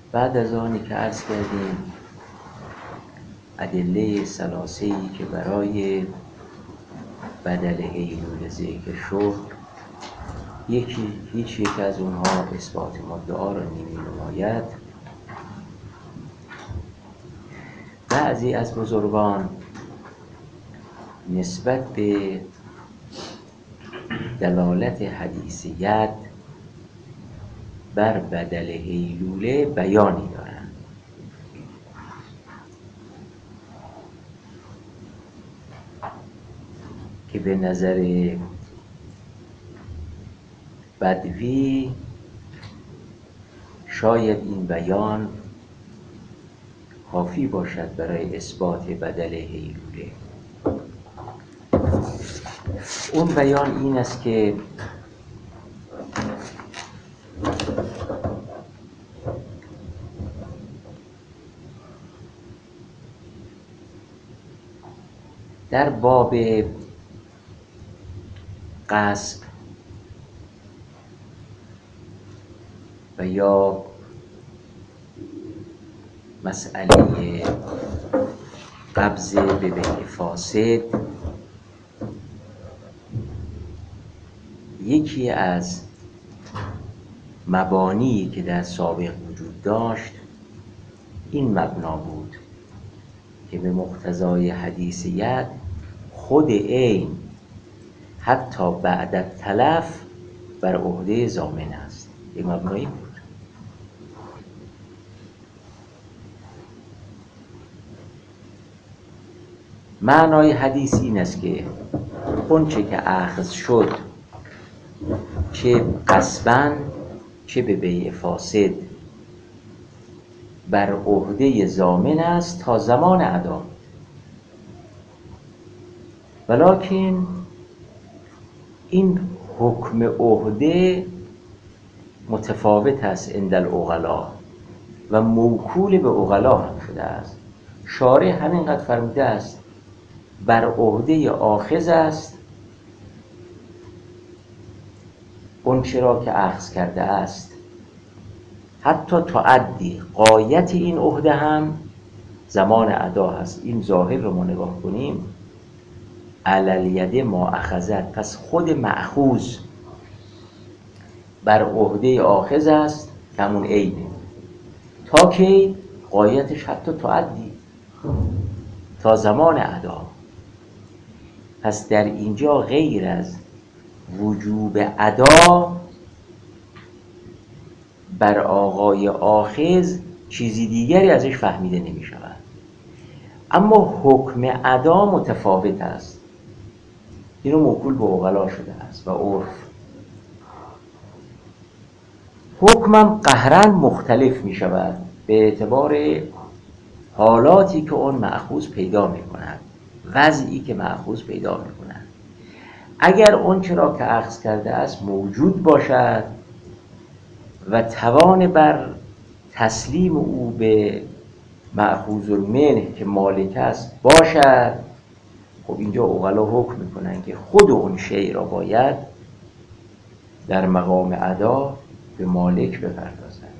بعد از آنی که عرض کردیم ادله ثلاثه‌ای که برای بدل هیلوله ذکر شد، هیچ یک از اونها اثبات مدعا را نمی نماید. بعضی از بزرگان نسبت به دلالت حدیث ید بر بدل هیلوله بیانی دارند که به نظر بدوی شاید این بیان کافی باشد برای اثبات بدل هیلوله. اون بیان این است که در باب غصب و یا مسئله قبض به بیع فاسد، یکی از مبانی که در سابق وجود داشت این مبنا بود که به مقتضای حدیث ید خود عین حتی بعد التلف بر عهده ضامن است. یک مبنایی بود. معنای حدیث این است که اون چه که اخذ شد چه غصباً چه به بیع فاسد بر عهده ضامن است تا زمان ادا، ولکن این حکم عهده متفاوت است عند العقلاء و موکول به عقلا هم شده است. شارع همینقدر فرموده است بر عهده آخذ است اون چرا که اخذ کرده است، حتی تعدی غایت این عهده هم زمان ادا هست. این ظاهر رو ما نگاه کنیم، علی الید ما اخذت، پس خود مأخوذ بر عهده آخذ است که همون عینه، تا که غایتش حتی تعدی تا زمان ادا. پس در اینجا غیر از وجوب ادا بر آقای آخذ چیزی دیگری ازش فهمیده نمی شود. اما حکم ادا متفاوت است، اینو موکول به عقلا شده است و عرف. حکمم قهرن مختلف می شود به اعتبار حالاتی که اون مأخوذ پیدا می کند، وضعی که مأخوذ پیدا می کند. اگر اون چرا که اخذ کرده است موجود باشد و توان بر تسلیم او به مأخوذ المنه که مالک است باشد، خب اینجا عقلا حکم میکنن که خود اون شیء را باید در مقام ادا به مالک بپردازند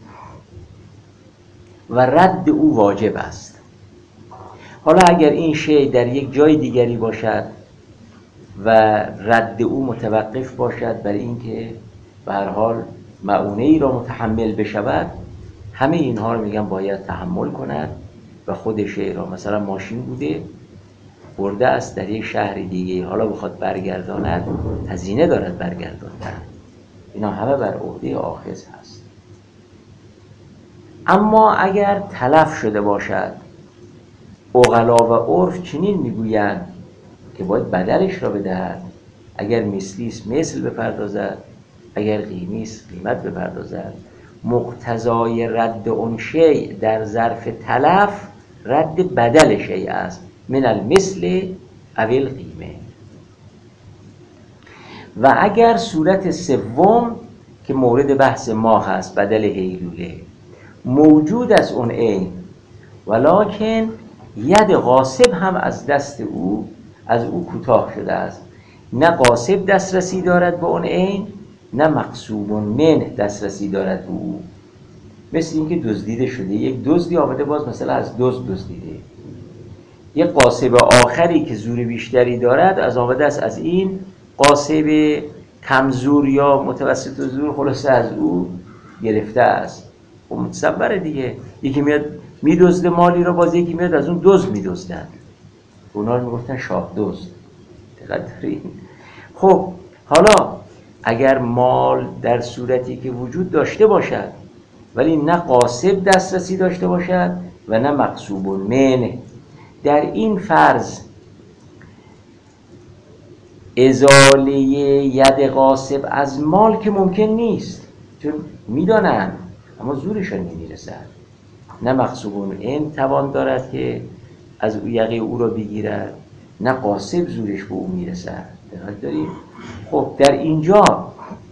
و رد او واجب است. حالا اگر این شیء در یک جای دیگری باشد و رد او متوقف باشد بر اینکه به هر حال مؤونه ای را متحمل بشود، همه اینها رو میگن باید تحمل کند و خود شیء را، مثلا ماشین بوده برده است در یک شهر دیگه، حالا بخواد برگرداند هزینه دارد برگرداندن، اینا همه بر عهده آخذ هست. اما اگر تلف شده باشد، عقلا و عرف چنین میگویند که باید بدلش را بدهد، اگر مثلی است مثل بپردازد، اگر قیمی است قیمت بپردازد. مقتضای رد اون شیء در ظرف تلف رد بدل شیء است، من المثل او القیمه. و اگر صورت سوم که مورد بحث ما هست، بدل هیلوله، موجود از اون عین ولکن ید غاصب هم از دست او از او کوتاه شده است، نه غاصب دسترسی دارد به اون عین، نه مقصوب منه دسترسی دارد به او، مثل اینکه دزدیده شده، یک دزدی آمده باز مثلا از دزدیده، یک قاصب آخری که زور بیشتری دارد از آمده است از این قاصب کمزور یا متوسط زور خلاصه از او گرفته است. خب متصوره دیگه، یکی میاد میدزده مالی رو، باز یکی میاد از اون دزد میدزدن، اونا رو میگفتن شاه دزد. دقت دارین؟ خب حالا اگر مال در صورتی که وجود داشته باشد ولی نه قاصب دسترسی داشته باشد و نه مغصوب المنع، در این فرض ازاله ید قاصب از مال که ممکن نیست، چون میدانن اما زورشان نمیرسد. نه مغصوب المنع توان دارد که از او یقه او را بگیرد، نه قاصب زورش به او میرسد. دقت دارید؟ خب در اینجا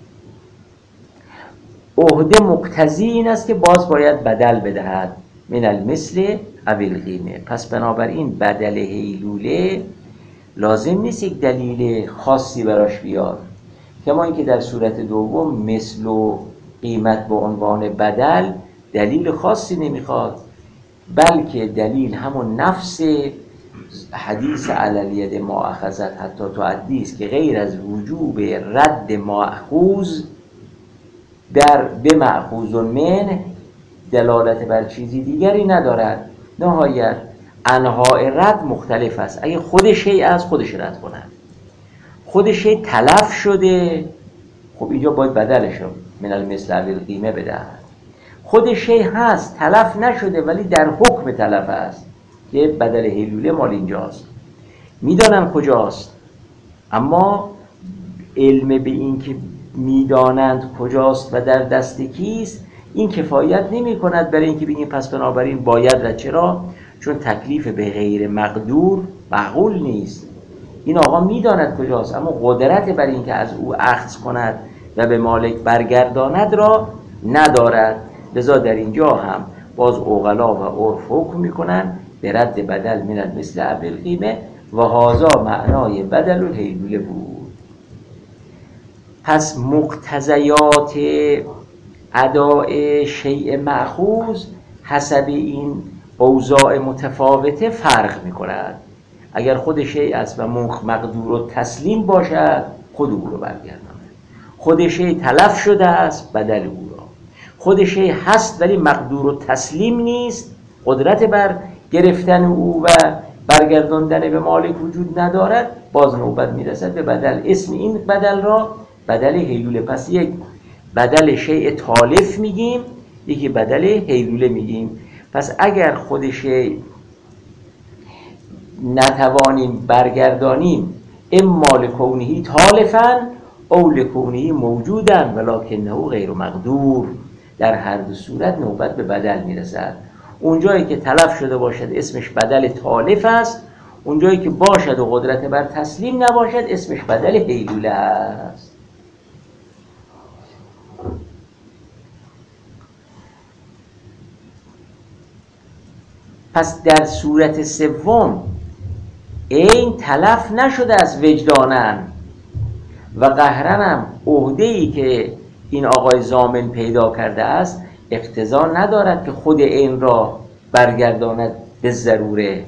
عهده مقتضی این است که باز باید بدل بدهد، من المثل او القیمه. پس بنابراین بدل هیلوله لازم نیست یک دلیل خاصی براش بیاد، کما اینکه در صورت دوم مثل و قیمت به عنوان بدل دلیل خاصی نمیخواد، بلکه دلیل همون نفس حدیث علی الید ما اخذت حتی تعدی است که غیر از وجوب رد ماخوذ در به مأخوذ من دلالت بر چیزی دیگری ندارد. نهایت انواع رد مختلف است. اگه خود شیء از خودش رد کند، خود شیء تلف شده، خب اینجا باید بدلش رو من المثل او القیمه بدهد. خود شیء هست تلف نشده ولی در حکم تلف است که بدل هیلوله مال اینجاست، میدانن کجاست، اما علم به این که میدانند کجاست و در دست کیست این کفایت نمی کند برای اینکه بگیم پس بنابراین باید و چرا؟ چون تکلیف به غیر مقدور معقول نیست. این آقا میداند کجاست اما قدرت بر اینکه از او اخذ کند و به مالک برگرداند را ندارد. لذا در اینجا هم باز عقلا و عرف حکم میکنن به رد بدل من المثل او القیمه و هذا معنای بدل الهیلوله بود. پس مقتضیات اداء شیء مأخوذ حسب این اوضاع متفاوته فرق میکند. اگر خود شیء است و مقدور و تسلیم باشد خود او رو برگرداند، خود شیء تلف شده است بدل او را، خود شیء هست ولی مقدور و تسلیم نیست، قدرت بر گرفتن او و برگرداندن به مالک وجود ندارد، باز نوبت میرسد به بدل. اسم این بدل را بدل هیلوله. پس یک بدل شیء تالف میگیم، یکی بدل هیلوله میگیم. پس اگر خود شیء نتوانیم برگردانیم اما لکونه تالفا او لکونه موجودا ولکنه غیر مقدور، در هر دو صورت نوبت به بدل میرسد. اونجایی که تلف شده باشد اسمش بدل تالف است، اونجایی که باشد و قدرت بر تسلیم نباشد اسمش بدل هیلوله است. پس در صورت سوم این تلف نشده از وجدانن و قهرنم عهده‌ای که این آقای ضامن پیدا کرده است اقتضا ندارد که خود این را برگرداند به ضروره.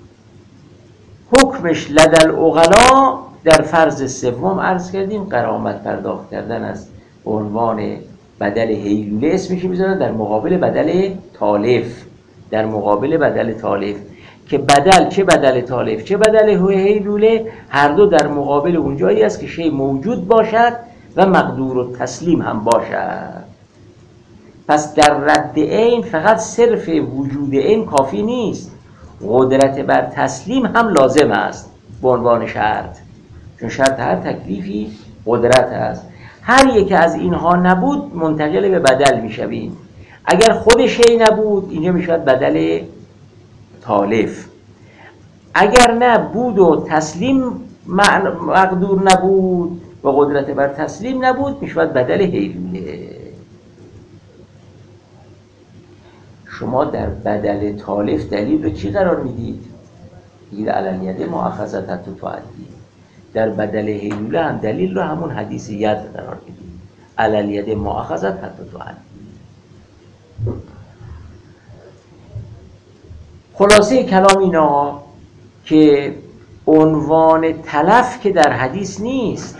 حکمش لدل عقلا در فرض سوم عرض کردیم غرامت پرداخت کردن است به عنوان بدل هیلوله، اسمش میذارن در مقابل بدل تالف، در مقابل بدل تالف که بدل چه بدل تالف چه بدل هیلوله هر دو در مقابل اونجایی است که شیء موجود باشد و مقدور و تسلیم هم باشد. پس در رد عین فقط صرف وجود عین کافی نیست، قدرت بر تسلیم هم لازم است به عنوان شرط، چون شرط هر تکلیفی قدرت است. هر یک از اینها نبود منتقل به بدل میشویم. اگر خود شیء نبود اینجا میشود بدل تالف، اگر نه بود و تسلیم مقدور نبود و قدرت بر تسلیم نبود میشود بدل هیلوله. شما در بدل تالف دلیل رو چی قرار میدید؟ میگید علی الید ما اخذت حتی تعدی. در بدل هیلوله هم دلیل رو همون حدیث ید قرار میدید، علی الید ما اخذت حتی تعدی. خلاصه کلام اینا که عنوان تلف که در حدیث نیست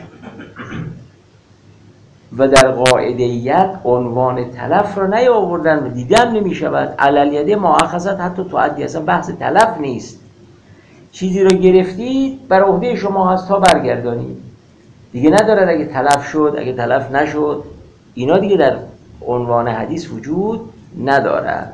و در قاعده‌ایت عنوان تلف رو نیاوردن و دیدم نمی شود. علیه مؤاخذت حتی تعدی، اصلا بحث تلف نیست. چیزی رو گرفتید بر عهده شما هست تا برگردانید، دیگه ندارد اگه تلف شد اگه تلف نشد، اینا دیگه در عنوان حدیث وجود ندارد.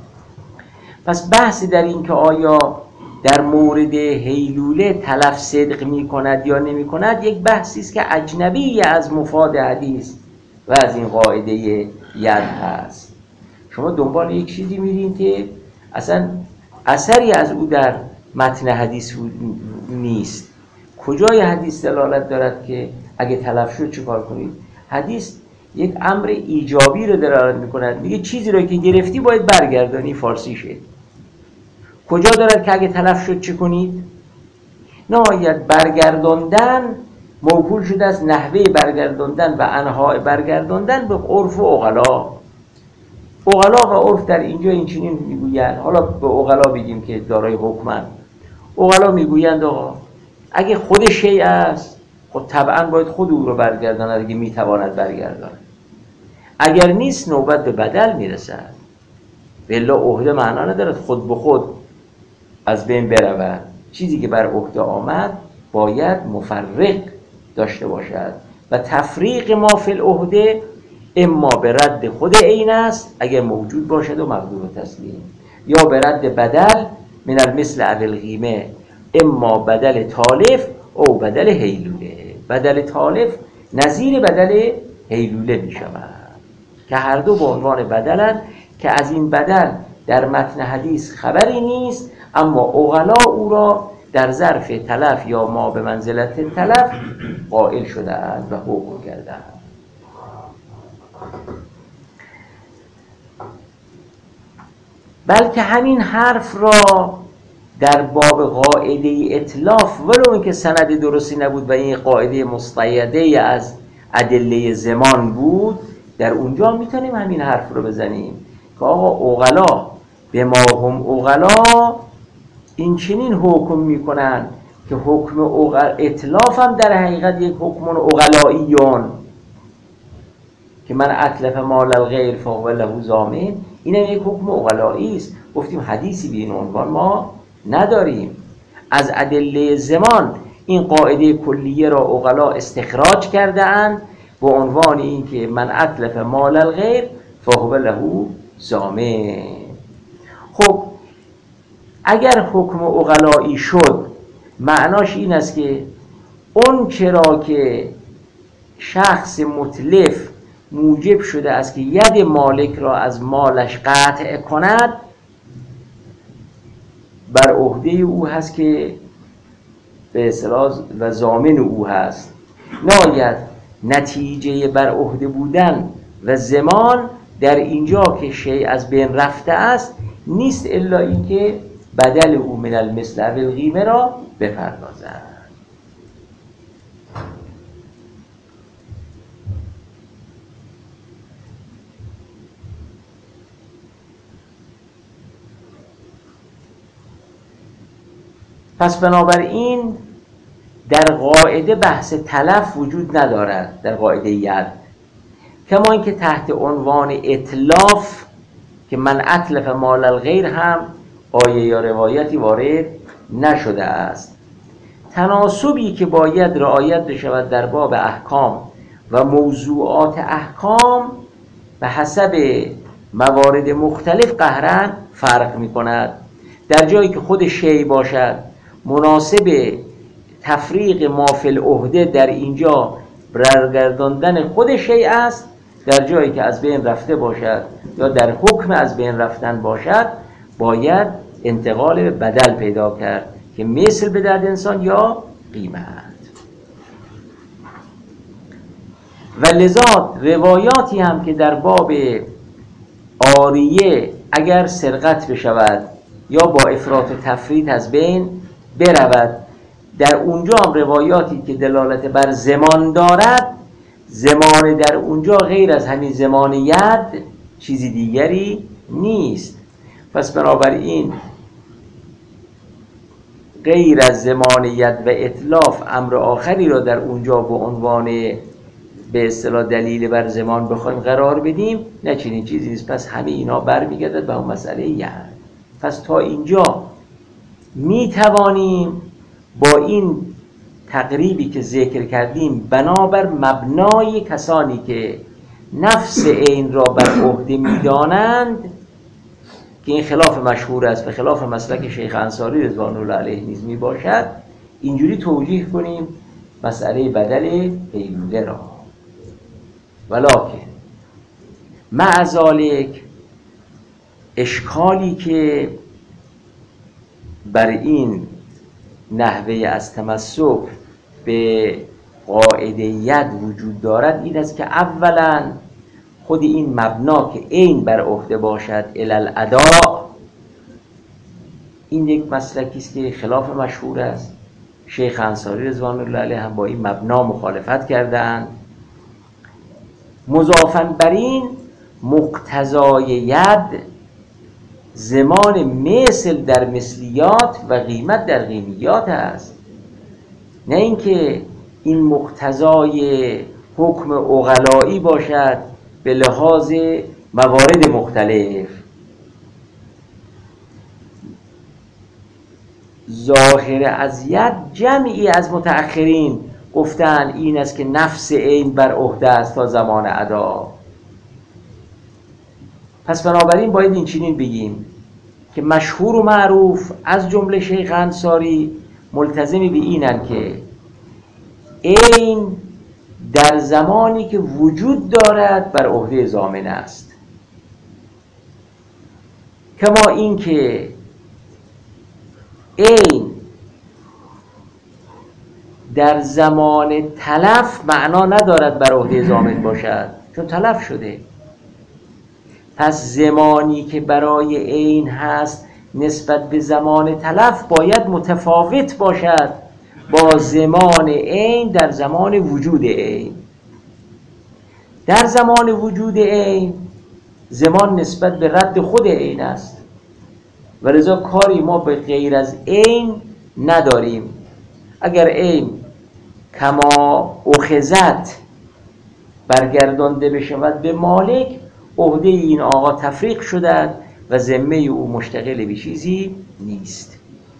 پس بحثی در این که آیا در مورد هیلوله تلف صدق می کند یا نمی کند یک بحثی است که اجنبی از مفاد حدیث و از این قاعده ید هست. شما دنبال یک چیزی میرین که اصلا اثری از او در متن حدیث نیست. کجای حدیث دلالت دارد که اگه تلف شد چه کار کنید؟ حدیث یک امر ایجابی رو دلالت میکند، میگه چیزی رو که گرفتی باید برگردانی. فارسیشه. کجا دارد که اگه تلف شد چه کنید؟ نهایت برگرداندن موکول شده از نحوه برگرداندن و انواع برگرداندن به عرف و عقلا. عقلا و عرف در اینجا این چنین میگویند. حالا به عقلا بگیم که دارای حکمن. عقلا میگویند آقا اگه خود شیء است خب طبعا باید خود او رو برگرداند اگه میتواند برگرداند. اگر نیست نوبت به بدل میرسد. بلا عهده معنا ندارد خود به خود از بین برود. چیزی که بر عهده آمد باید مفرق داشته باشد و تفریق ما فی العهده اما به رد خود عین است اگر موجود باشد و مقدور تسلیم، یا به رد بدل من المثل او القیمه، اما بدل تالف او بدل هیلوله. بدل تالف نظیر بدل هیلوله می شود که هر دو به عنوان بدلند که از این بدل در متن حدیث خبری نیست، اما عقلا او را در ظرف تلف یا ما به منزلت تلف قائل شده‌اند و حکم کرده‌اند. بلکه همین حرف را در باب قاعده اتلاف، ولو اینکه سند درستی نبود و این قاعده مستیده از ادله زمان بود، در اونجا میتونیم همین حرف رو بزنیم که آقا عقلا به ما هم عقلا این چنین حکم میکنن که حکم اتلاف هم در حقیقت یک حکم عقلاییون که من اتلف مال الغیر فهو له ضامن، این هم یک حکم عقلایی است. گفتیم حدیثی به این عنوان ما نداریم. از ادله زمان این قاعده کلیه را عقلا استخراج کرده اند به عنوان این که من اتلف مال الغیر فهو له ضامن. خب اگر حکم عقلایی شد معناش این است که اون چرا که شخص متلف موجب شده است که ید مالک را از مالش قطع کند بر عهده او هست که به اصطلاح و ضامن او هست. نهایت نتیجه بر عهده بودن و زمان در اینجا که شیء از بین رفته است نیست الا این که بدل او من المثل او القیمه را بپردازد. پس بنابراین در قاعده بحث تلف وجود ندارد در قاعده ید، کما اینکه تحت عنوان اتلاف که من اتلف مال الغیر هم آیه یا روایتی وارد نشده است. تناسبی که باید رعایت بشود در باب احکام و موضوعات احکام به حسب موارد مختلف قهرن فرق می کند. در جایی که خود شیء باشد مناسب تفریق ما فی العهده در اینجا برگرداندن خود شیء است، در جایی که از بین رفته باشد یا در حکم از بین رفتن باشد باید انتقال به بدل پیدا کرد که مثل بدل انسان یا قیمت. و لذا روایاتی هم که در باب عاریه اگر سرقت بشود یا با افراط و تفریط از بین برود، در اونجا هم روایاتی که دلالت بر زمان دارد، زمان در اونجا غیر از همین زمان ید چیزی دیگری نیست. پس بنابراین غیر از ضمانیت و اتلاف امر آخری را در اونجا به عنوان به اصطلاح دلیل بر ضمان بخوایم قرار بدیم، نه چنین چیزی نیست. پس همه اینا برمیگردد به اون مسئله یعن. پس تا اینجا می توانیم با این تقریبی که ذکر کردیم بنابر مبنای کسانی که نفس عین را بر عهده می‌دانند که این خلاف مشهور است و خلاف مسلک شیخ انصاری رضوان الله علیه نیز می باشد، اینجوری توجیه کنیم مسئله بدل قیلوله را. ولکن مع ذالک اشکالی که بر این نحوه از تمسک به قاعده ید وجود دارد این است که اولا خود این مبنا که عین بر عهده باشد الی الاداء، این یک مسلکی است که خلاف مشهور است. شیخ انصاری رضوان الله علیه هم با این مبنا مخالفت کردند. مضافاً بر این مقتضای ید زمان مثل در مثلیات و قیمت در قیمیات است، نه اینکه این مقتضای حکم عقلایی باشد به لحاظ موارد مختلف. ظاهر از ید جمعی از متأخرین گفتن این است که نفس عین بر عهده است تا زمان ادا. پس بنابراین باید این چنین بگیم که مشهور و معروف از جمله شیخ انصاری ملتزمی به اینن که عین در زمانی که وجود دارد بر عهده ضامن است، کما این که عین در زمان تلف معنا ندارد بر عهده ضامن باشد، چون تلف شده. پس زمانی که برای عین هست نسبت به زمان تلف باید متفاوت باشد با زمان عین در زمان وجود عین. در زمان وجود عین زمان نسبت به رد خود عین است و لذا کاری ما به غیر از عین نداریم. اگر عین کما اخذت برگردانده بشود به مالک، عهده این آقا تفریق شده و ذمه او مشتغل به چیزی نیست.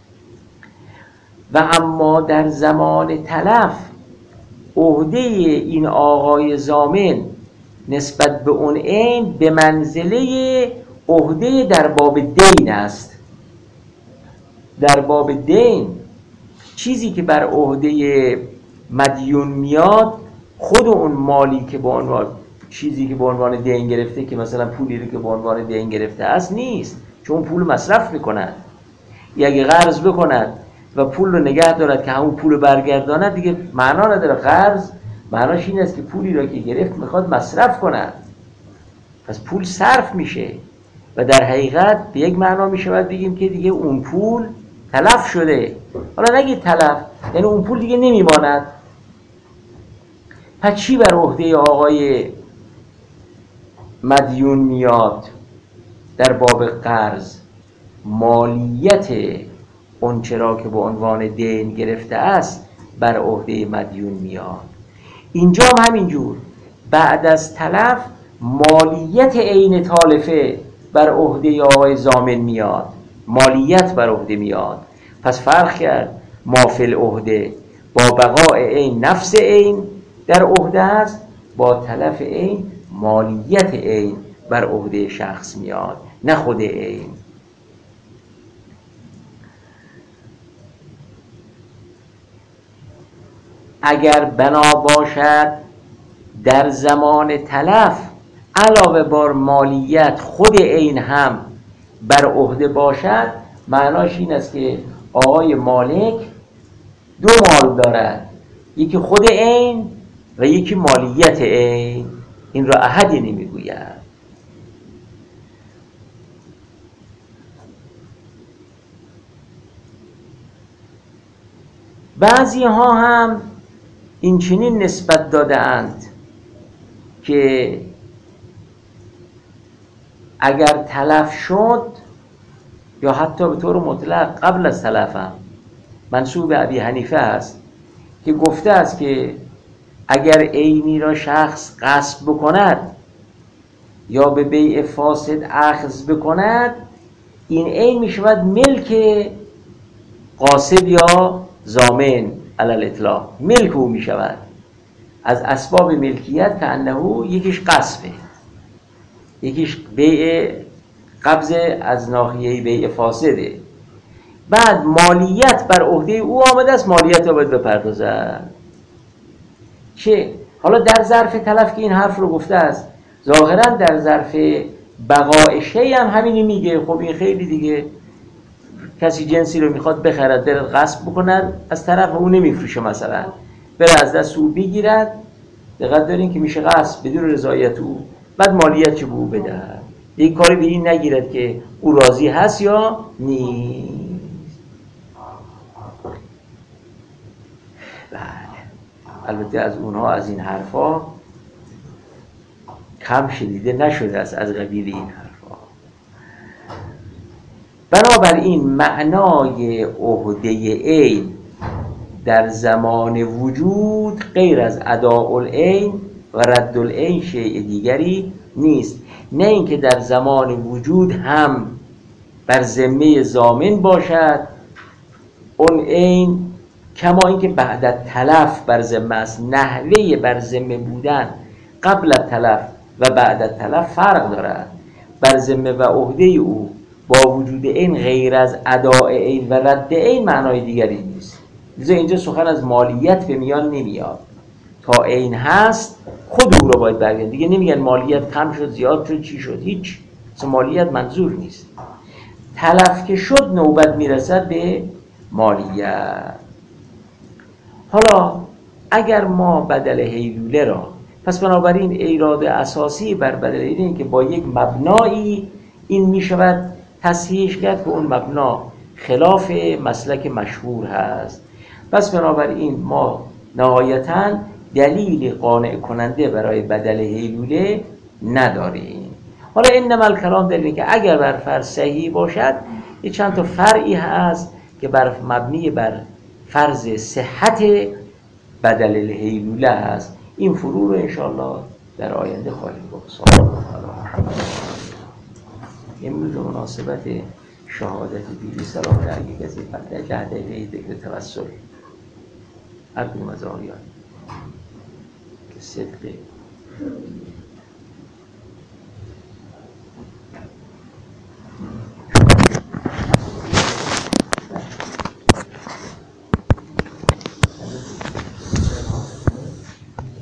و اما در زمان تلف عهده این آقای ضامن نسبت به اون عین به منزله عهده در باب دین است. در باب دین چیزی که بر عهده مدیون میاد خود اون مالی که به عنوان چیزی که به عنوان دین گرفته، که مثلا پولی رو که به عنوان دین گرفته است نیست، چون پول مصرف میکند. اگه قرض بکند و پول رو نگه دارد که همون پول رو برگرداند، دیگه معنا نداره. قرض معناش این است که پولی رو که گرفت میخواد مصرف کند، پس پول صرف میشه و در حقیقت به یک معنا میشود بگیم که دیگه اون پول تلف شده. حالا نگید تلف، یعنی اون پول دیگه نمیماند. پس چی بر عهده آقای مدیون میاد در باب قرض؟ مالیت اون چرا که به عنوان دین گرفته است بر عهده مدیون میاد. اینجا هم همینجور بعد از تلف مالیت عین تالفه بر عهده آقای ضامن میاد، مالیت بر عهده میاد. پس فرق کرد ما فی العهده با بقاء عین نفس عین در عهده است، با تلف عین مالیت عین بر عهده شخص میاد، نه خود عین. اگر بنا باشد در زمان تلف علاوه بر مالیت خود عین هم بر عهده باشد، معناش این است که آقای مالک دو مال دارد، یکی خود عین و یکی مالیت عین. این را احدی نمیگوید. بعضی ها هم این چنین نسبت داده اند که اگر تلف شد، یا حتی به طور مطلق قبل از تلف هم، منسوب به ابی حنیفه است که گفته است که اگر عینی را شخص غصب بکند یا به بیع فاسد اخذ بکند، این عین می شود ملک غاصب یا ضامن، علی الاطلاق ملک او می شود. از اسباب ملکیت که انه یکیش غصبه، یکیش بیع قبض از ناحیه بیع فاسده. بعد مالیت بر عهده او آمده است، مالیت را باید بپردازد. چه؟ حالا در ظرف تلف که این حرف رو گفته است، ظاهرا در ظرف بقاء شیء هم همینی میگه. خب این خیلی دیگه، کسی جنسی رو میخواد بخرد، بره غصب بکند از طرف او نمیفروشه، مثلا بره از دست او بگیرد، دقت دارین که میشه غصب بدون رضایت او، بعد مالیت چه به او بدهد. یک کاری به این نگیرد که او راضی هست یا نیست. بله، البته از اونها از این حرفا کم شنیده نشده است، از قبیل این حرفا. بنابراین معنای عهده عین در زمان وجود غیر از اداء العین و رد العین شیء دیگری نیست. نه اینکه در زمان وجود هم بر ذمه ضامن باشد اون عین، کما اینکه بعد تلف بر ذمه است. نحوه بر ذمه بودن قبل تلف و بعد تلف فرق دارد. بر ذمه و عهده او با وجود عین غیر از اداء عین و رد عین معنای دیگری نیست. لذا اینجا سخن از مالیت به میان نمیاد. تا عین هست خود او رو باید برگردن. دیگه نمیگن مالیت کم شد، زیاد شد، چی شد، هیچ. اصلا مالیت منظور نیست. تلف که شد نوبت میرسد به مالیت. حالا اگر ما بدل هیلوله را، پس بنابراین ایراد اساسی بر بدل هیلوله این که با یک مبنایی این میشود تصحیحش کرد که اون مبنا خلاف مسلک مشهور هست. پس بنابراین ما نهایتاً دلیل قانع کننده برای بدل هیلوله نداریم. حالا انما الکلام در اینه که اگر بر فرض صحیح باشد، یه چند تا فرعی هست که بر مبنی بر فرض صحت بدل الهیلوله هست. این فروع رو انشاءالله در آینده خواهیم گفت. صلی الله علیه و سلم. امروز مناسبت شهادت بیبی سلام علیه کسی فتح 10 دقیقه ذکر توسل هر کدوم از آیات که صدق